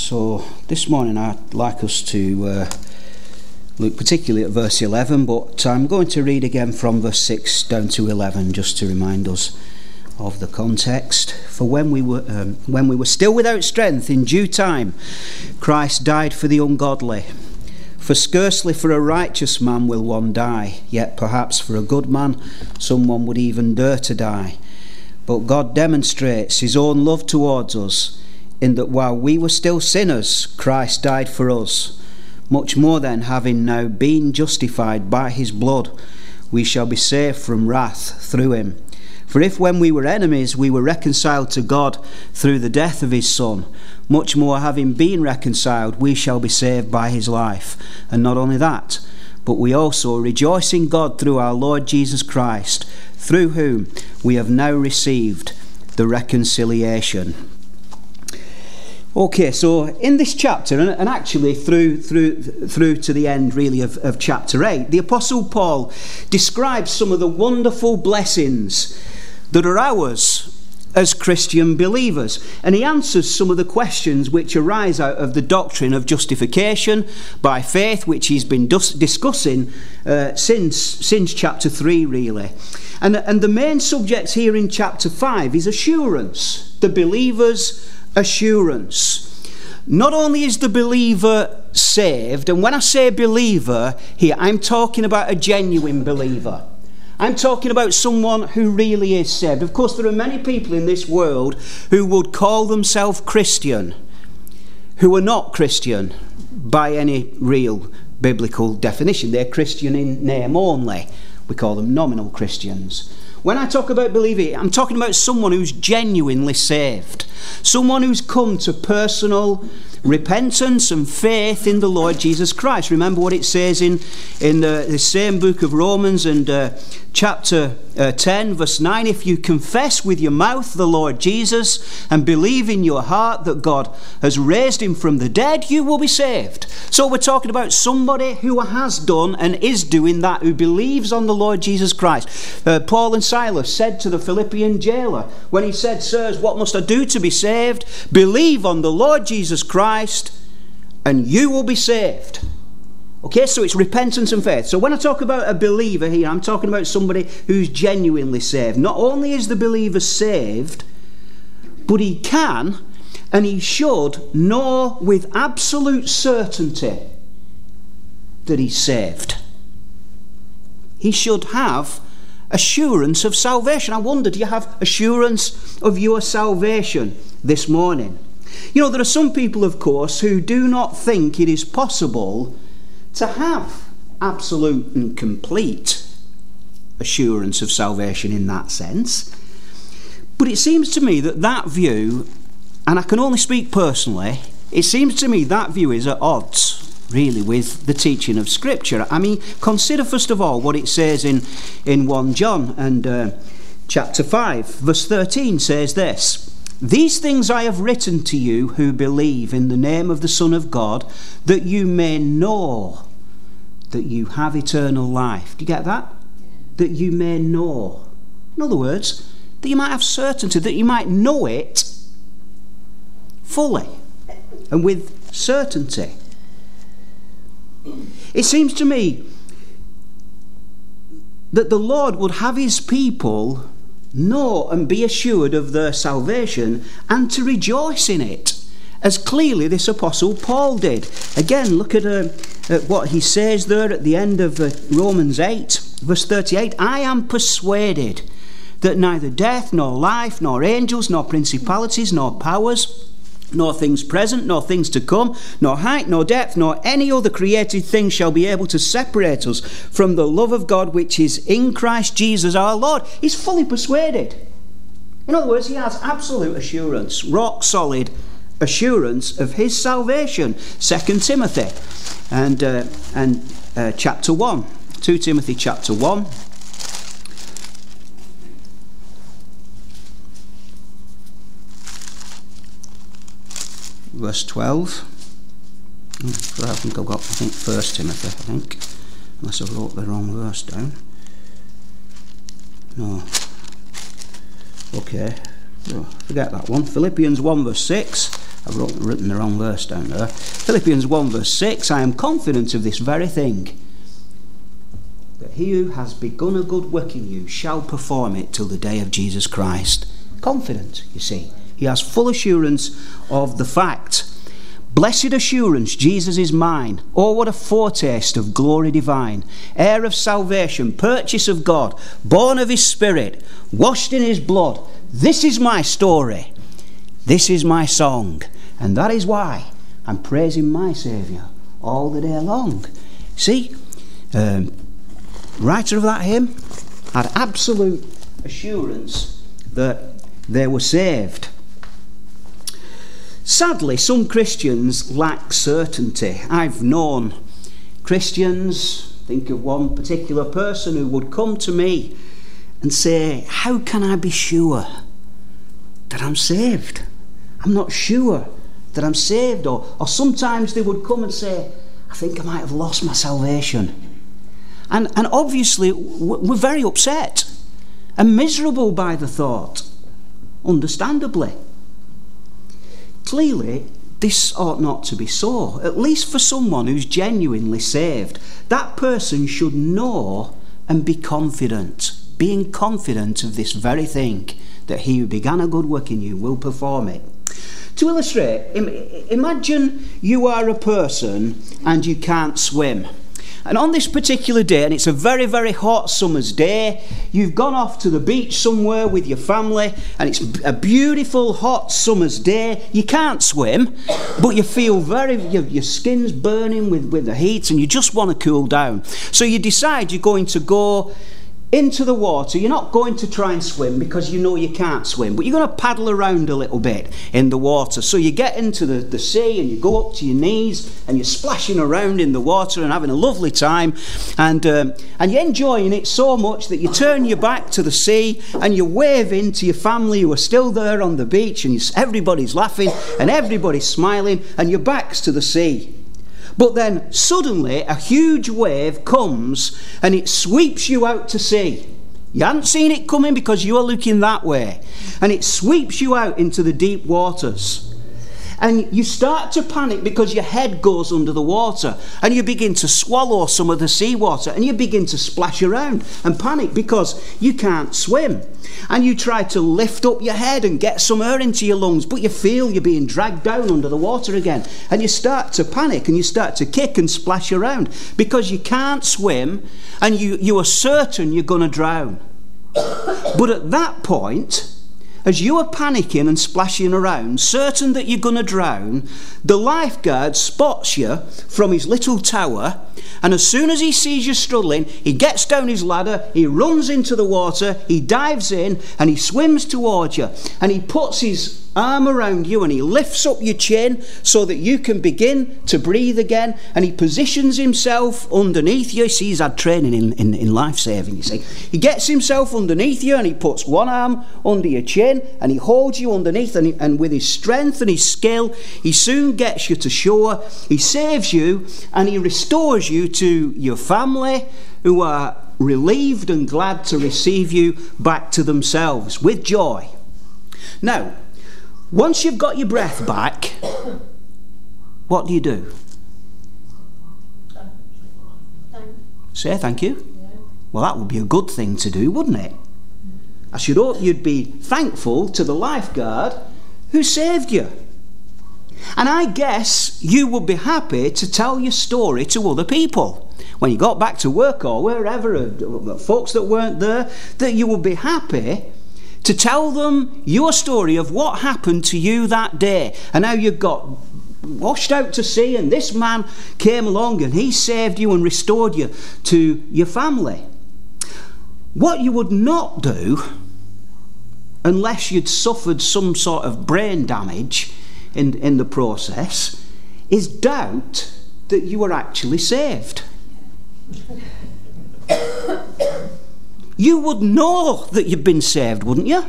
So this morning I'd like us to look particularly at verse 11, but I'm going to read again from verse 6 down to 11 just to remind us of the context. For when we were still without strength, in due time Christ died for the ungodly. For scarcely for a righteous man will one die, yet perhaps for a good man someone would even dare to die. But God demonstrates his own love towards us, in that while we were still sinners, Christ died for us. Much more then, having now been justified by his blood, we shall be saved from wrath through him. For if when we were enemies we were reconciled to God through the death of his Son, much more having been reconciled we shall be saved by his life. And not only that, but we also rejoice in God through our Lord Jesus Christ, through whom we have now received the reconciliation. Okay, so in this chapter, and actually through to the end really of chapter 8, the Apostle Paul describes some of the wonderful blessings that are ours as Christian believers, and he answers some of the questions which arise out of the doctrine of justification by faith, which he's been discussing since chapter 3 really. And the main subject here in chapter 5 is assurance, the believer's assurance. Not only is the believer saved, and when I say believer here, I'm talking about a genuine believer. I'm talking about someone who really is saved. Of course, there are many people in this world who would call themselves Christian, who are not Christian by any real biblical definition. They're Christian in name only. We call them nominal Christians. When I talk about believer, I'm talking about someone who's genuinely saved. Someone who's come to personal repentance and faith in the Lord Jesus Christ. Remember what it says in the same book of Romans and chapter 10 verse 9. If you confess with your mouth the Lord Jesus and believe in your heart that God has raised him from the dead, you will be saved. So we're talking about somebody who has done and is doing that, who believes on the Lord Jesus Christ. Paul and Silas said to the Philippian jailer when he said, "Sirs, what must I do to be saved?" "Believe on the Lord Jesus Christ and you will be saved." Okay, so it's repentance and faith. So when I talk about a believer here, I'm talking about somebody who's genuinely saved. Not only is the believer saved, but he can and he should know with absolute certainty that he's saved. He should have assurance of salvation. I wonder, do you have assurance of your salvation this morning? You know, there are some people, of course, who do not think it is possible to have absolute and complete assurance of salvation in that sense. But it seems to me that view, and I can only speak personally, it seems to me that view is at odds really with the teaching of Scripture. I mean, consider first of all what it says in 1 John and chapter 5 verse 13 says this: "These things I have written to you who believe in the name of the Son of God, that you may know that you have eternal life." Do you get that? That you may know. In other words, that you might have certainty, that you might know it fully and with certainty. It seems to me that the Lord would have his people know and be assured of their salvation and to rejoice in it, as clearly this Apostle Paul did. Again, look at what he says there at the end of Romans 8 verse 38. "I am persuaded that neither death nor life nor angels nor principalities nor powers nor things present nor things to come, nor height nor depth nor any other created thing shall be able to separate us from the love of God which is in Christ Jesus our Lord." He's fully persuaded. In other words, he has absolute assurance, rock solid assurance of his salvation. 2 Timothy and chapter 1. 2 Timothy chapter 1. Verse 12. I think I've got 1 Timothy, unless I wrote the wrong verse down. No. Okay. Oh, forget that one. Philippians 1 verse 6. I've written the wrong verse down there. Philippians 1 verse 6, I am confident of this very thing, that he who has begun a good work in you shall perform it till the day of Jesus Christ. Confident, you see. He has full assurance of the fact. Blessed assurance, Jesus is mine. Oh, what a foretaste of glory divine. Heir of salvation, purchase of God, born of his Spirit, washed in his blood. This is my story. This is my song. And that is why I'm praising my Saviour all the day long. See, writer of that hymn had absolute assurance that they were saved. Sadly, some Christians lack certainty. I've known Christians, think of one particular person who would come to me and say, how can I be sure that I'm saved? I'm not sure that I'm saved. Or sometimes they would come and say, I think I might have lost my salvation. And obviously we're very upset and miserable by the thought, understandably. Clearly, this ought not to be so, at least for someone who's genuinely saved. That person should know and be confident, being confident of this very thing, that he who began a good work in you will perform it. To illustrate, imagine you are a person and you can't swim. And on this particular day, and it's a very, very hot summer's day, you've gone off to the beach somewhere with your family, and it's a beautiful hot summer's day. You can't swim, but you feel your skin's burning with the heat, and you just want to cool down. So you decide you're going to go into the water. You're not going to try and swim because you know you can't swim, but you're going to paddle around a little bit in the water. So you get into the sea and you go up to your knees and you're splashing around in the water and having a lovely time, and you're enjoying it so much that you turn your back to the sea and you're waving to your family who are still there on the beach, and everybody's laughing and everybody's smiling and your back's to the sea. But then suddenly a huge wave comes and it sweeps you out to sea. You hadn't seen it coming because you were looking that way. And it sweeps you out into the deep waters. And you start to panic because your head goes under the water, and you begin to swallow some of the seawater, and you begin to splash around and panic because you can't swim. And you try to lift up your head and get some air into your lungs, but you feel you're being dragged down under the water again. And you start to panic and you start to kick and splash around because you can't swim, and you are certain you're going to drown. But at that point, as you are panicking and splashing around, certain that you're going to drown, the lifeguard spots you from his little tower, and as soon as he sees you struggling, he gets down his ladder, he runs into the water, he dives in, and he swims towards you, and he puts his arm around you and he lifts up your chin so that you can begin to breathe again, and he positions himself underneath you. See, he's had training in life saving, you see. He gets himself underneath you and he puts one arm under your chin and he holds you underneath, and with his strength and his skill he soon gets you to shore. He saves you and he restores you to your family, who are relieved and glad to receive you back to themselves with joy. Now, once you've got your breath back, what do you do? Say thank you. Well, that would be a good thing to do, wouldn't it? I should hope you'd be thankful to the lifeguard who saved you. And I guess you would be happy to tell your story to other people. When you got back to work or wherever, folks that weren't there, that you would be happy to tell them your story of what happened to you that day, and how you got washed out to sea and this man came along and he saved you and restored you to your family. What you would not do, unless you'd suffered some sort of brain damage in the process, is doubt that you were actually saved. You would know that you've been saved, wouldn't you?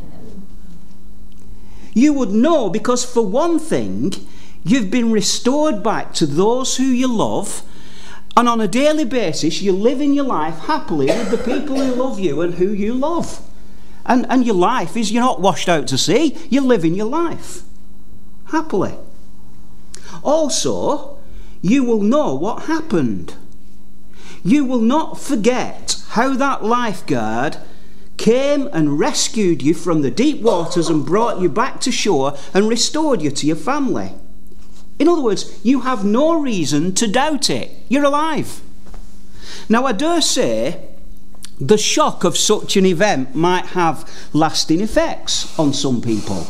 You would know, because for one thing, you've been restored back to those who you love, and on a daily basis you live in your life happily with the people who love you and who you love. And your life is, you're not washed out to sea, you're living your life. happily. Also, you will know what happened. You will not forget how that lifeguard came and rescued you from the deep waters and brought you back to shore and restored you to your family. In other words, you have no reason to doubt it. You're alive. Now, I dare say the shock of such an event might have lasting effects on some people.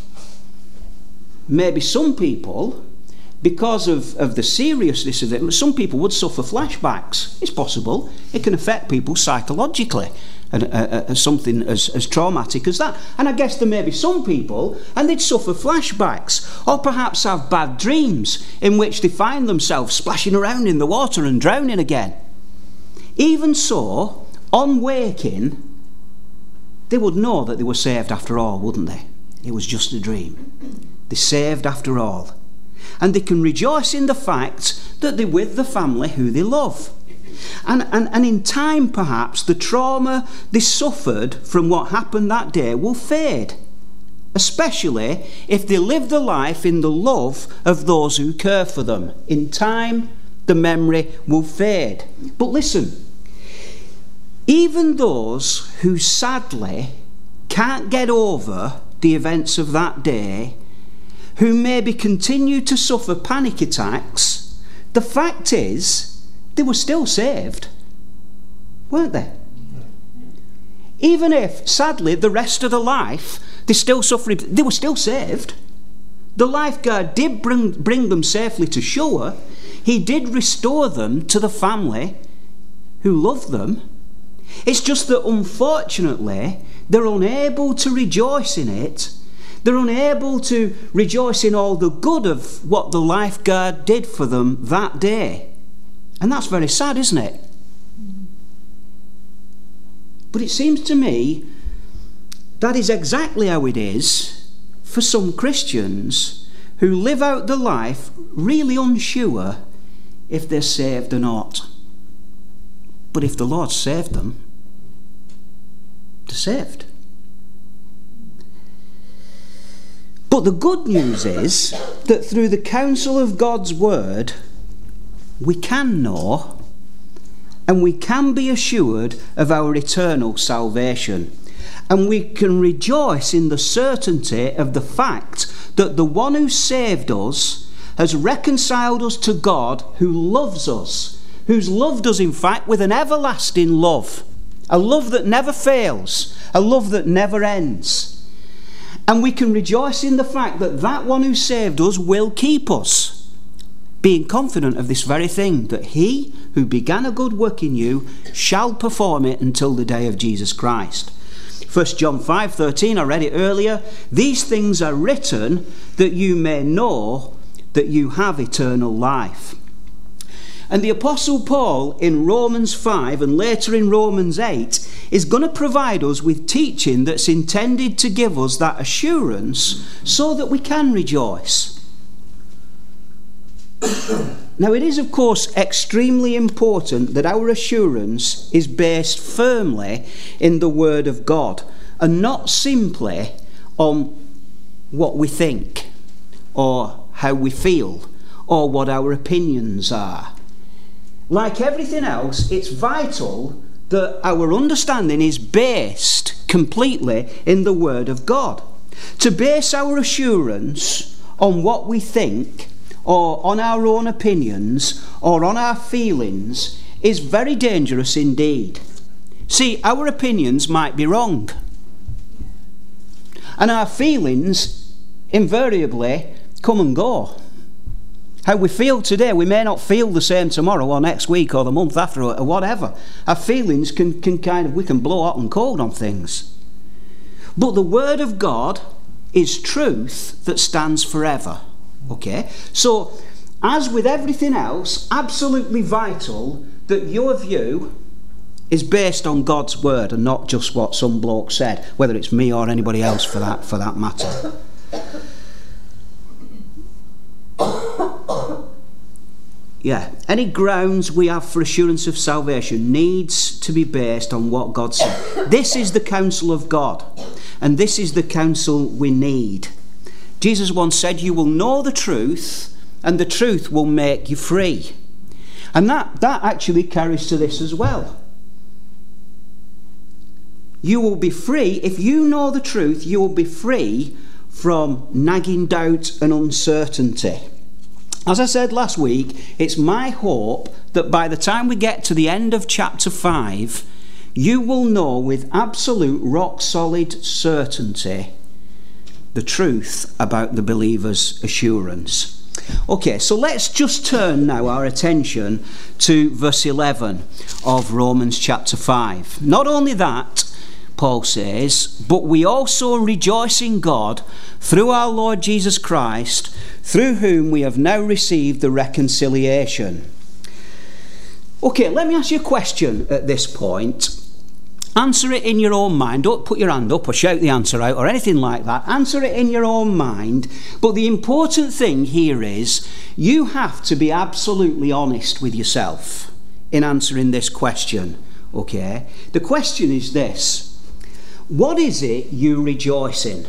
Maybe some people, because of the seriousness of it, some people would suffer flashbacks. It's possible. It can affect people psychologically, and something as traumatic as that. And I guess there may be some people, and they'd suffer flashbacks, or perhaps have bad dreams in which they find themselves splashing around in the water and drowning again. Even so, on waking, they would know that they were saved after all, wouldn't they? It was just a dream. They're saved after all. And they can rejoice in the fact that they're with the family who they love. And in time, perhaps, the trauma they suffered from what happened that day will fade, especially if they live the life in the love of those who care for them. In time, the memory will fade. But listen, even those who sadly can't get over the events of that day, who maybe continue to suffer panic attacks, the fact is, they were still saved, weren't they? Even if, sadly, the rest of their life, they still suffering, they were still saved. The lifeguard did bring them safely to shore. He did restore them to the family who loved them. It's just that, unfortunately, they're unable to rejoice in it. They're unable to rejoice in all the good of what the lifeguard did for them that day. And that's very sad, isn't it? But it seems to me that is exactly how it is for some Christians who live out the life really unsure if they're saved or not. But if the Lord saved them, they're saved. But the good news is that through the counsel of God's word, we can know and we can be assured of our eternal salvation. And we can rejoice in the certainty of the fact that the one who saved us has reconciled us to God, who loves us, who's loved us, in fact, with an everlasting love, a love that never fails, a love that never ends. And we can rejoice in the fact that that one who saved us will keep us, being confident of this very thing, that he who began a good work in you shall perform it until the day of Jesus Christ. 1 John 5:13, I read it earlier. These things are written that you may know that you have eternal life. And the Apostle Paul in Romans 5 and later in Romans 8 is going to provide us with teaching that's intended to give us that assurance so that we can rejoice. Now, it is, of course, extremely important that our assurance is based firmly in the Word of God and not simply on what we think or how we feel or what our opinions are. Like everything else, it's vital that our understanding is based completely in the Word of God. To base our assurance on what we think or on our own opinions, or on our feelings, is very dangerous indeed. See, our opinions might be wrong. And our feelings invariably come and go. How we feel today, we may not feel the same tomorrow or next week or the month after or whatever. Our feelings we can blow hot and cold on things. But the Word of God is truth that stands forever. Okay, so as with everything else, absolutely vital that your view is based on God's word and not just what some bloke said, whether it's me or anybody else for that matter. Yeah, any grounds we have for assurance of salvation needs to be based on what God said. This is the counsel of God, and this is the counsel we need. Jesus once said, you will know the truth, and the truth will make you free. And that actually carries to this as well. You will be free. If you know the truth, you will be free from nagging doubt and uncertainty. As I said last week, it's my hope that by the time we get to the end of chapter 5, you will know with absolute rock-solid certainty the truth about the believer's assurance. Okay, so let's just turn now our attention to verse 11 of Romans chapter 5. Not only that, Paul says, but we also rejoice in God through our Lord Jesus Christ, through whom we have now received the reconciliation. Okay, let me ask you a question at this point. Answer it in your own mind. Don't put your hand up or shout the answer out or anything like that. Answer it in your own mind. But the important thing here is you have to be absolutely honest with yourself in answering this question. Okay? The question is this. What is it you rejoice in?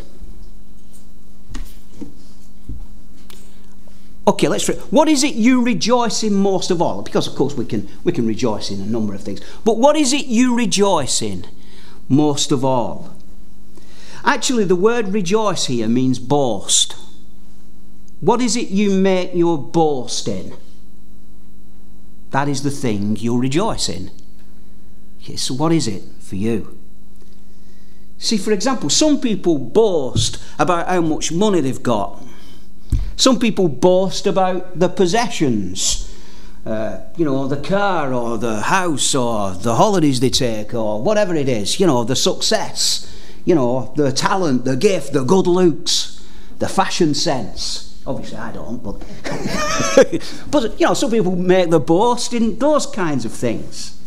Okay, what is it you rejoice in most of all? Because of course we can rejoice in a number of things. But what is it you rejoice in most of all? Actually, the word rejoice here means boast. What is it you make your boast in? That is the thing you'll rejoice in. Okay, so what is it for you? See, for example, some people boast about how much money they've got. Some people boast about the possessions, the car or the house or the holidays they take or whatever it is, the success, the talent, the gift, the good looks, the fashion sense. Obviously I don't, but, but some people make the boast in those kinds of things.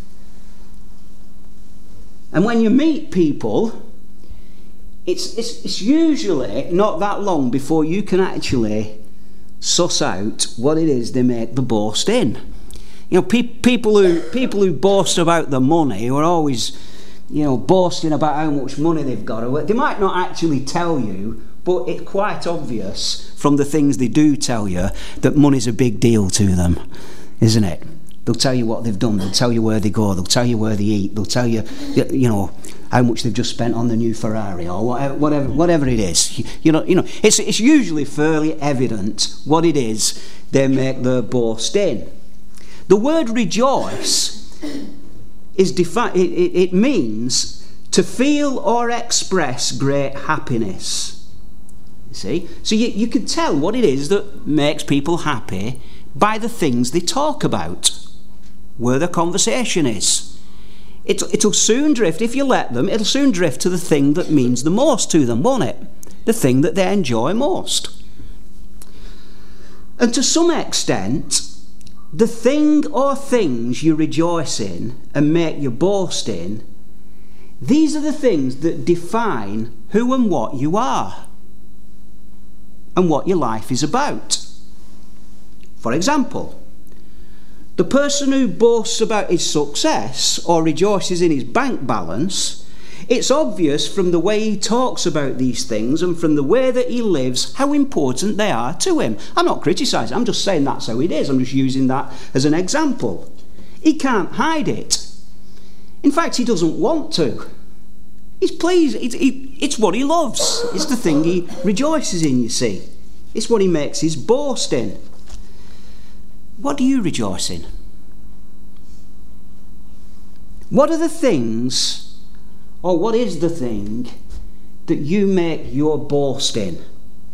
And when you meet people, it's usually not that long before you can actually suss out what it is they make the boast in. People who boast about the money, who are always, boasting about how much money they've got, they might not actually tell you, but it's quite obvious from the things they do tell you that money's a big deal to them, isn't it? They'll tell you what they've done, they'll tell you where they go, they'll tell you where they eat, they'll tell you, how much they've just spent on the new Ferrari or whatever it is. It's usually fairly evident what it is they make their boast in. The word rejoice is it means to feel or express great happiness. You see? So you can tell what it is that makes people happy by the things they talk about, where the conversation is. It'll soon drift, if you let them, it'll soon drift to the thing that means the most to them, won't it? The thing that they enjoy most. And to some extent, the thing or things you rejoice in and make your boast in, these are the things that define who and what you are and what your life is about. For example, the person who boasts about his success or rejoices in his bank balance, it's obvious from the way he talks about these things and from the way that he lives how important they are to him. I'm not criticising, I'm just saying that's how it is. I'm just using that as an example. He can't hide it. In fact, he doesn't want to. He's pleased. It's what he loves. It's the thing he rejoices in, you see. It's what he makes his boast in. What do you rejoice in? What are the things, or what is the thing that you make your boast in?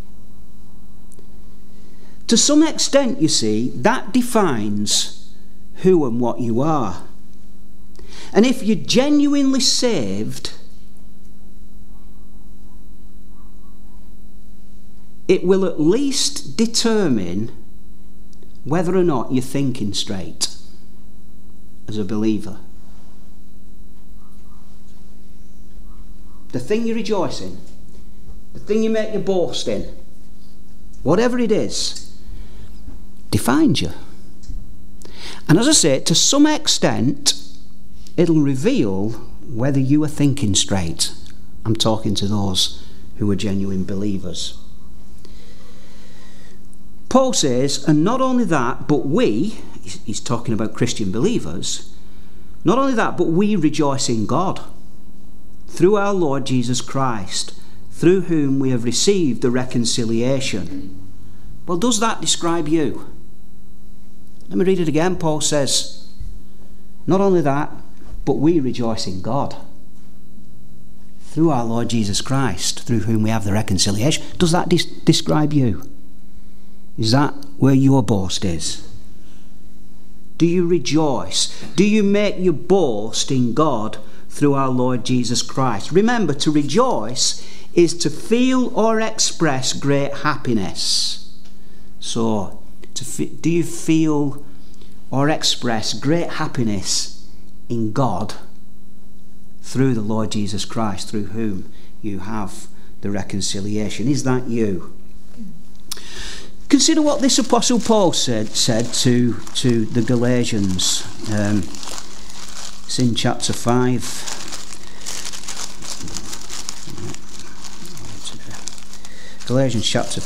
To some extent, you see, that defines who and what you are. And if you're genuinely saved, it will at least determine whether or not you're thinking straight as a believer. The thing you rejoice in, the thing you make your boast in, whatever it is, defines you. And as I say, to some extent, it'll reveal whether you are thinking straight. I'm talking to those who are genuine believers. Paul says, and not only that, but we, he's talking about Christian believers, not only that, but we rejoice in God through our Lord Jesus Christ, through whom we have received the reconciliation. Well, does that describe you? Let me read it again. Paul says, not only that, but we rejoice in God through our Lord Jesus Christ, through whom we have the reconciliation. Does that describe you? Is that where your boast is? Do you rejoice? Do you make your boast in God through our Lord Jesus Christ? Remember, to rejoice is to feel or express great happiness. So, do you feel or express great happiness in God through the Lord Jesus Christ, through whom you have the reconciliation? Is that you? Consider what this Apostle Paul said to the Galatians. It's in chapter 5. Galatians chapter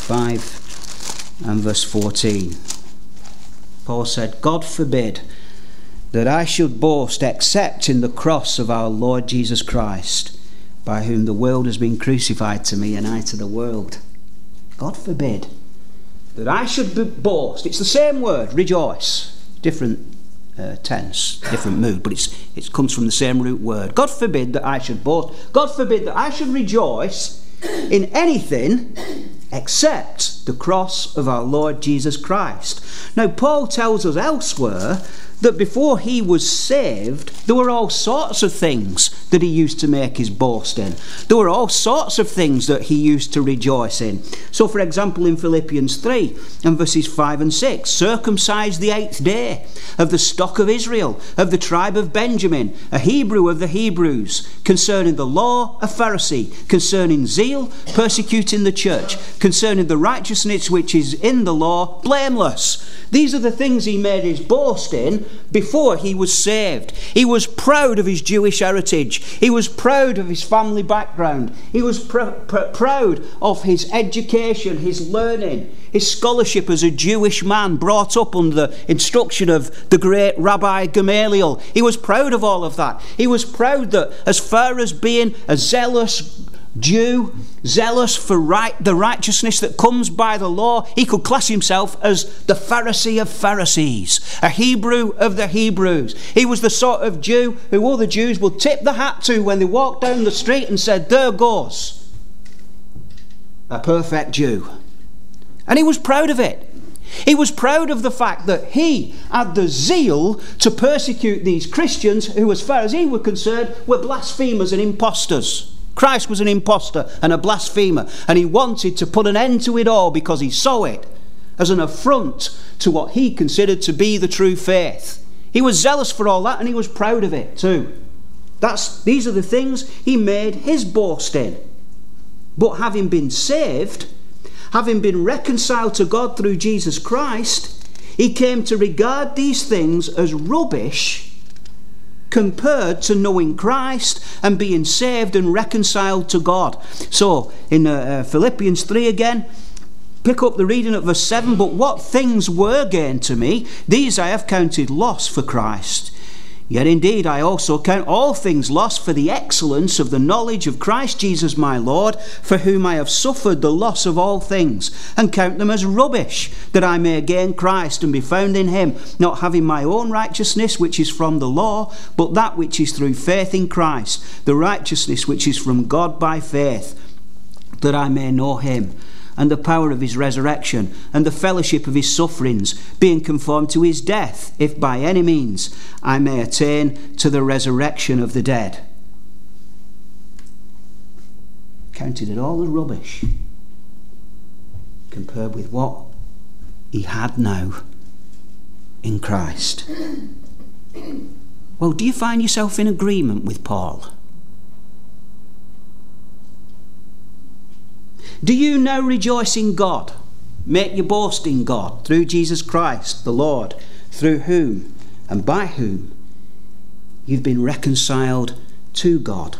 5 and verse 14. Paul said, God forbid that I should boast except in the cross of our Lord Jesus Christ, by whom the world has been crucified to me and I to the world. God forbid that I should boast. It's the same word, rejoice. Different tense, different mood, but it comes from the same root word. God forbid that I should boast. God forbid that I should rejoice in anything except the cross of our Lord Jesus Christ. Now, Paul tells us elsewhere that before he was saved, there were all sorts of things that he used to make his boast in. There were all sorts of things that he used to rejoice in. So, for example, in Philippians 3 and verses 5 and 6, circumcised the 8th day, of the stock of Israel, of the tribe of Benjamin, a Hebrew of the Hebrews, concerning the law, a Pharisee, concerning zeal, persecuting the church, concerning the righteousness which is in the law, blameless. These are the things he made his boast in before he was saved. He was proud of his Jewish heritage. He was proud of his family background. He was proud of his education, his learning, his scholarship as a Jewish man brought up under the instruction of the great Rabbi Gamaliel. He was proud of all of that. He was proud that as far as being a zealous Jew, zealous for the righteousness that comes by the law, he could class himself as the Pharisee of Pharisees, a Hebrew of the Hebrews. He was the sort of Jew who other Jews would tip the hat to when they walked down the street and said, there goes a perfect Jew. And he was proud of it. He was proud of the fact that he had the zeal to persecute these Christians who, as far as he was concerned, were blasphemers and impostors. Christ was an impostor and a blasphemer, and he wanted to put an end to it all because he saw it as an affront to what he considered to be the true faith. He was zealous for all that, and he was proud of it too. These are the things he made his boast in. But having been saved, having been reconciled to God through Jesus Christ, he came to regard these things as rubbish compared to knowing Christ and being saved and reconciled to God. So, in Philippians 3 again, pick up the reading at verse 7, but what things were gain to me, these I have counted loss for Christ. Yet indeed I also count all things lost for the excellence of the knowledge of Christ Jesus my Lord, for whom I have suffered the loss of all things, and count them as rubbish, that I may gain Christ and be found in him, not having my own righteousness which is from the law, but that which is through faith in Christ, the righteousness which is from God by faith, that I may know him, and the power of his resurrection, and the fellowship of his sufferings, being conformed to his death, if by any means I may attain to the resurrection of the dead. Counted it all as rubbish compared with what he had now in Christ. Well, do you find yourself in agreement with Paul? Do you now rejoice in God? Make your boast in God through Jesus Christ, the Lord, through whom and by whom you've been reconciled to God.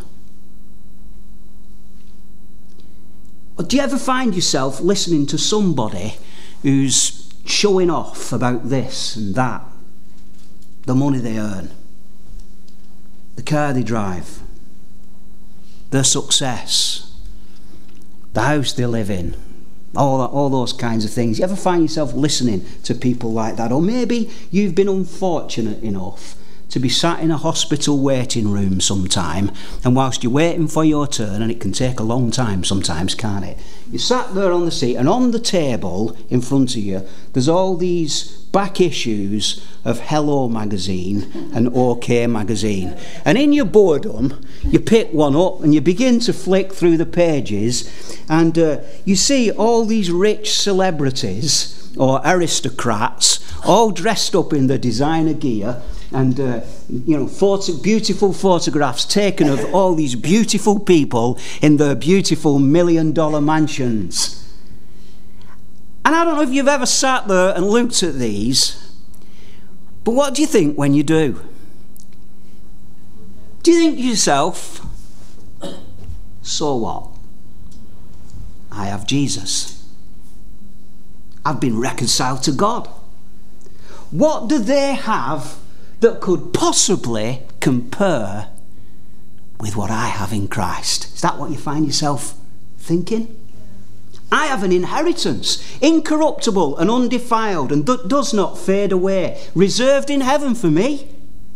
Or do you ever find yourself listening to somebody who's showing off about this and that, the money they earn, the car they drive, their success, the house they live in, all those kinds of things. You ever find yourself listening to people like that? Or maybe you've been unfortunate enough to be sat in a hospital waiting room sometime, and whilst you're waiting for your turn, and it can take a long time sometimes, can't it? You sat there on the seat, and on the table in front of you, there's all these back issues of Hello magazine and OK magazine. And in your boredom, you pick one up and you begin to flick through the pages, and you see all these rich celebrities or aristocrats all dressed up in their designer gear, and beautiful photographs taken of all these beautiful people in their beautiful $1 million mansions. And I don't know if you've ever sat there and looked at these, but what do you think when you do? Do you think to yourself, so what? I have Jesus. I've been reconciled to God. What do they have that could possibly compare with what I have in Christ? Is that what you find yourself thinking? I have an inheritance, incorruptible and undefiled, and that does not fade away, reserved in heaven for me.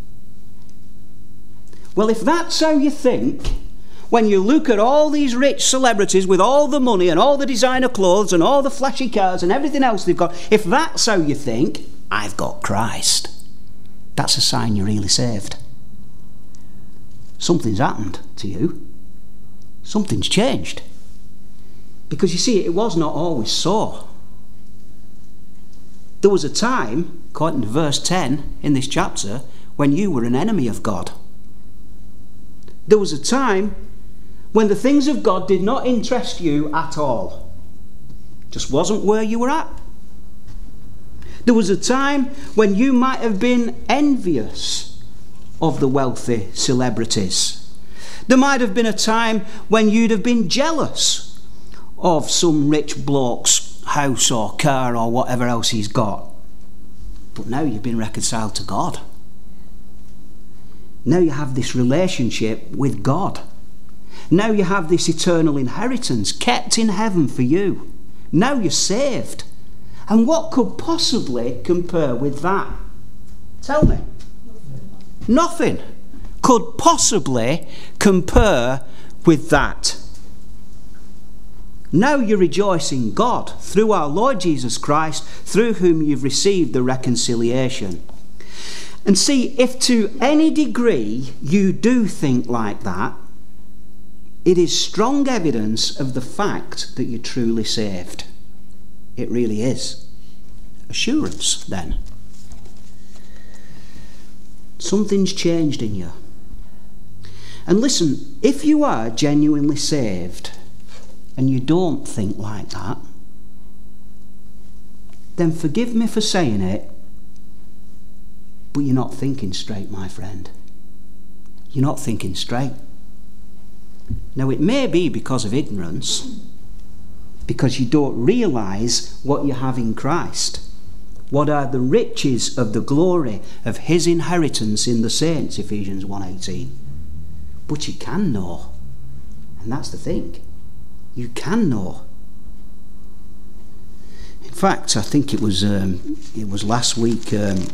Well, if that's how you think, when you look at all these rich celebrities with all the money and all the designer clothes and all the flashy cars and everything else they've got, if that's how you think, I've got Christ. That's a sign you're really saved. Something's happened to you. Something's changed. Because you see, it was not always so. There was a time, according to verse 10 in this chapter, when you were an enemy of God. There was a time when the things of God did not interest you at all. Just wasn't where you were at. There was a time when you might have been envious of the wealthy celebrities. There might have been a time when you'd have been jealous of some rich bloke's house or car or whatever else he's got. But now you've been reconciled to God. Now you have this relationship with God. Now you have this eternal inheritance kept in heaven for you. Now you're saved. And what could possibly compare with that? Tell me. Nothing could possibly compare with that. Now you rejoice in God through our Lord Jesus Christ, through whom you've received the reconciliation. And see, if to any degree you do think like that, it is strong evidence of the fact that you're truly saved. It really is. Assurance, then. Something's changed in you. And listen, if you are genuinely saved and you don't think like that, then forgive me for saying it, but you're not thinking straight, my friend. You're not thinking straight. Now, it may be because of ignorance, because you don't realise what you have in Christ. What are the riches of the glory of his inheritance in the saints, Ephesians 1:18. But you can know. And that's the thing. You can know. In fact, I think it was last week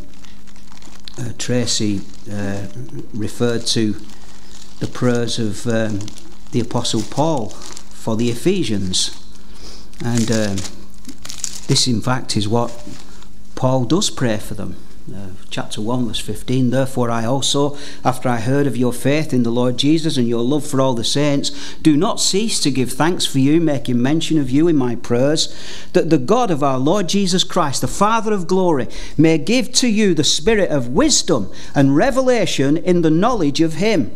Tracy referred to the prayers of the Apostle Paul for the Ephesians. And this, in fact, is what Paul does pray for them. Chapter 1, verse 15, therefore I also, after I heard of your faith in the Lord Jesus and your love for all the saints, do not cease to give thanks for you, making mention of you in my prayers, that the God of our Lord Jesus Christ, the Father of glory, may give to you the spirit of wisdom and revelation in the knowledge of him,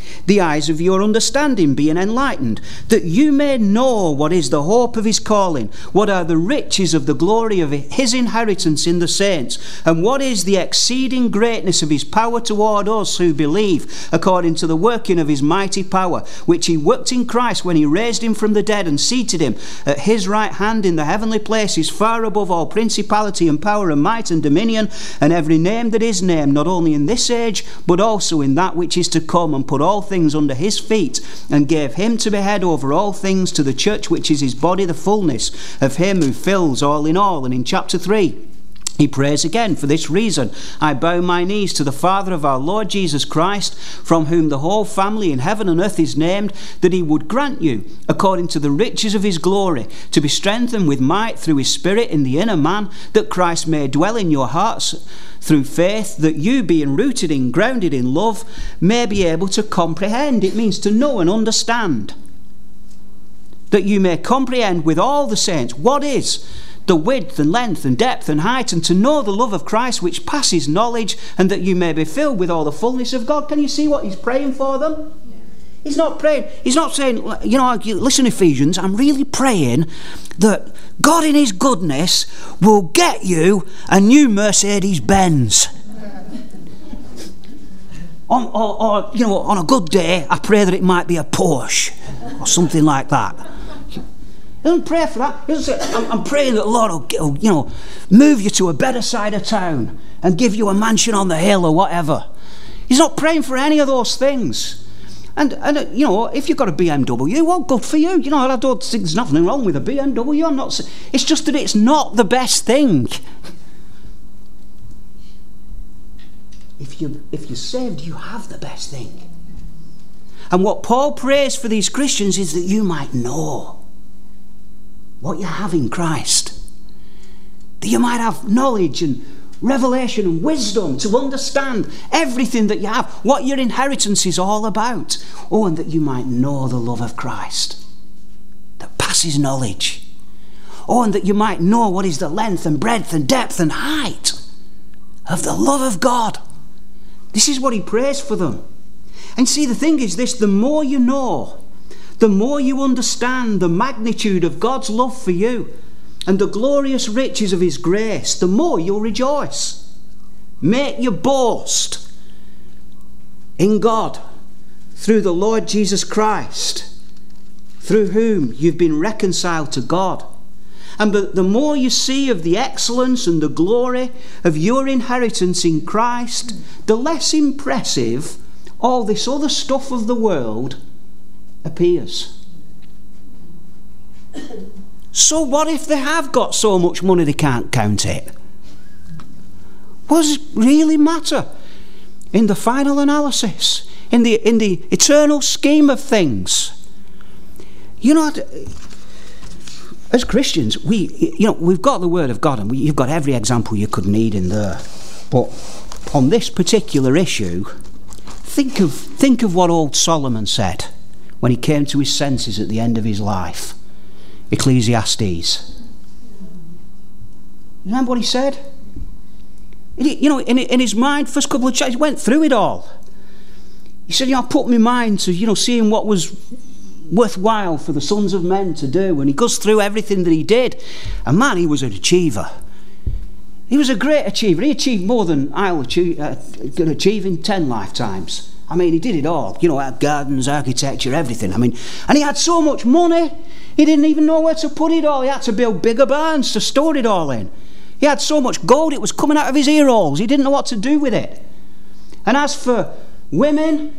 the eyes of your understanding being enlightened, that you may know what is the hope of his calling, what are the riches of the glory of his inheritance in the saints, and what is the exceeding greatness of his power toward us who believe, according to the working of his mighty power, which he worked in Christ when he raised him from the dead and seated him at his right hand in the heavenly places, far above all principality and power and might and dominion, and every name that is named, not only in this age, but also in that which is to come, and put all things under his feet, and gave him to be head over all things to the church, which is his body, the fullness of him who fills all in all. And in chapter 3, he prays again, for this reason I bow my knees to the Father of our Lord Jesus Christ, from whom the whole family in heaven and earth is named, that he would grant you, according to the riches of his glory, to be strengthened with might through his Spirit in the inner man, that Christ may dwell in your hearts through faith, that you, being rooted and grounded in love, may be able to comprehend. It means to know and understand. That you may comprehend with all the saints what is the width and length and depth and height, and to know the love of Christ which passes knowledge, and that you may be filled with all the fullness of God. Can you see what he's praying for them? He's not praying, he's not saying, you know, listen Ephesians, I'm really praying that God in his goodness will get you a new Mercedes-Benz. Or, you know, on a good day, I pray that it might be a Porsche or something like that. He doesn't pray for that. He doesn't say, I'm praying that the Lord will, you know, move you to a better side of town and give you a mansion on the hill or whatever. He's not praying for any of those things. And you know, if you've got a BMW, well, good for you. You know, I don't think there's nothing wrong with a BMW. I'm not. It's just that it's not the best thing. If you're saved, you have the best thing. And what Paul prays for these Christians is that you might know what you have in Christ. That you might have knowledge and revelation and wisdom to understand everything that you have, what your inheritance is all about. Oh, and that you might know the love of Christ that passes knowledge. Oh, and that you might know what is the length and breadth and depth and height of the love of God. This is what he prays for them. And see, the thing is this, the more you know, the more you understand the magnitude of God's love for you and the glorious riches of his grace, the more you'll rejoice. Make your boast in God through the Lord Jesus Christ, through whom you've been reconciled to God. And the more you see of the excellence and the glory of your inheritance in Christ, the less impressive all this other stuff of the world appears. So what if they have got so much money they can't count it? What does it really matter in the final analysis, in the eternal scheme of things? You know, as Christians, we've got the Word of God, and you've got every example you could need in there. But on this particular issue, think of what old Solomon said when he came to his senses at the end of his life. Ecclesiastes. Remember what he said? You know, in his mind, first couple of chapters, he went through it all. He said, I put my mind to, seeing what was worthwhile for the sons of men to do. And he goes through everything that he did. And man, he was an achiever. He was a great achiever. He achieved more than I'll achieve in 10 lifetimes. I mean, he did it all. Gardens, architecture, everything. I mean, and he had so much money, he didn't even know where to put it all. He had to build bigger barns to store it all in. He had so much gold, it was coming out of his ear holes. He didn't know what to do with it. And as for women,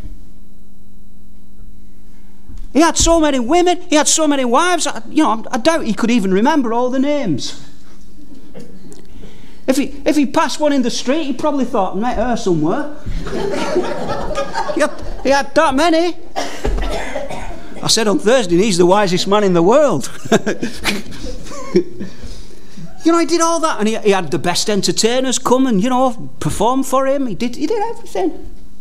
he had so many women, he had so many wives, I doubt he could even remember all the names. If he passed one in the street, he probably thought, I met her somewhere. He had that many. I said on Thursday, he's the wisest man in the world. He did all that, and he had the best entertainers come and, perform for him. He did everything.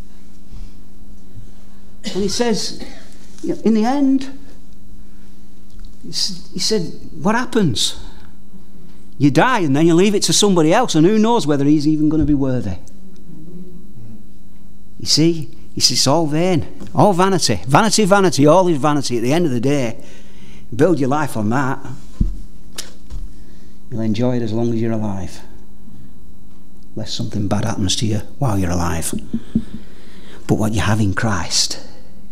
And he says, in the end, he said, what happens? You die and then you leave it to somebody else, and who knows whether he's even going to be worthy. You see, It's all vain, all vanity. Vanity, vanity, all is vanity. At the end of the day, build your life on that. You'll enjoy it as long as you're alive. Unless something bad happens to you while you're alive. But what you have in Christ,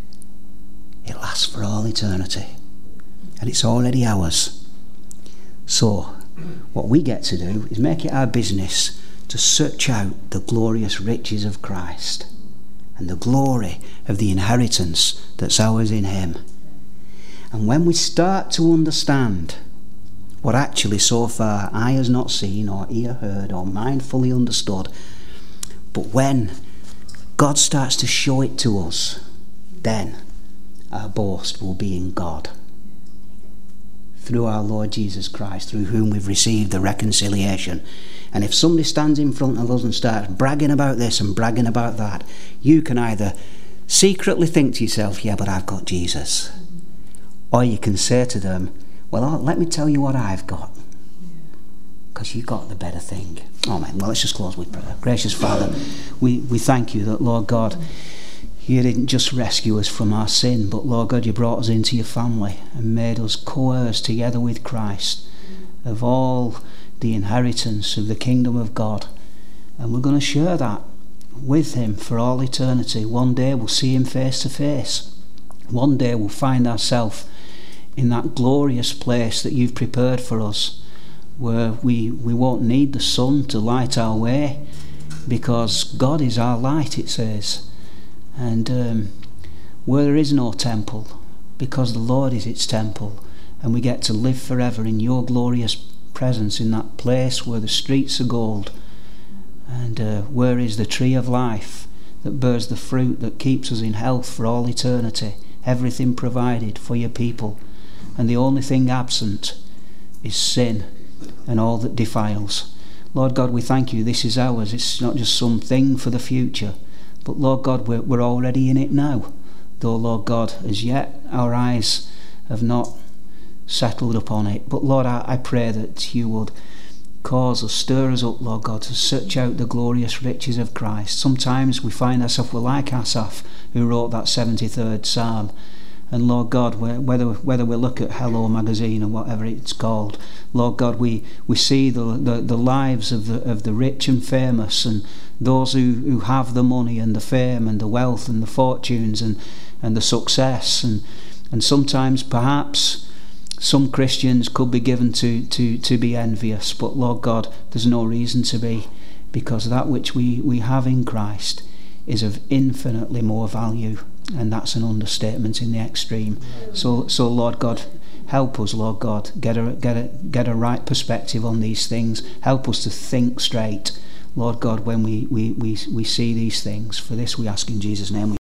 it lasts for all eternity. And it's already ours. So, what we get to do is make it our business to search out the glorious riches of Christ and the glory of the inheritance that's ours in him. And when we start to understand what actually so far eye has not seen or ear heard or mind fully understood, but when God starts to show it to us, then our boast will be in God. Through our Lord Jesus Christ, through whom we've received the reconciliation. And if somebody stands in front of us and starts bragging about this and bragging about that, you can either secretly think to yourself, yeah, but I've got Jesus. Or you can say to them, well, let me tell you what I've got. Because you've got the better thing. Amen. Well, let's just close with prayer. Gracious Father, we thank you that, Lord God, you didn't just rescue us from our sin, but Lord God, you brought us into your family and made us co-heirs together with Christ of all the inheritance of the kingdom of God. And we're going to share that with him for all eternity. One day we'll see him face to face. One day we'll find ourselves in that glorious place that you've prepared for us, where we won't need the sun to light our way, because God is our light, it says. And where there is no temple, because the Lord is its temple, and we get to live forever in your glorious presence in that place where the streets are gold, and where is the tree of life that bears the fruit that keeps us in health for all eternity. Everything provided for your people, and the only thing absent is sin and all that defiles. Lord God, we thank you, this is ours. It's not just something for the future, but Lord God, we're already in it now. Though, Lord God, as yet our eyes have not settled upon it. But Lord, I pray that you would cause us, stir us up, Lord God, to search out the glorious riches of Christ. Sometimes we find ourselves, we're like Asaph, who wrote that 73rd Psalm. And Lord God, whether we look at Hello Magazine or whatever it's called, Lord God, we see the lives of the rich and famous, and those who have the money and the fame and the wealth and the fortunes and the success, and sometimes perhaps some Christians could be given to be envious, but Lord God, there's no reason to be, because that which we have in Christ is of infinitely more value, and that's an understatement in the extreme. So Lord God, help us, Lord God, get a right perspective on these things. Help us to think straight, Lord God, when we see these things. For this we ask in Jesus' name.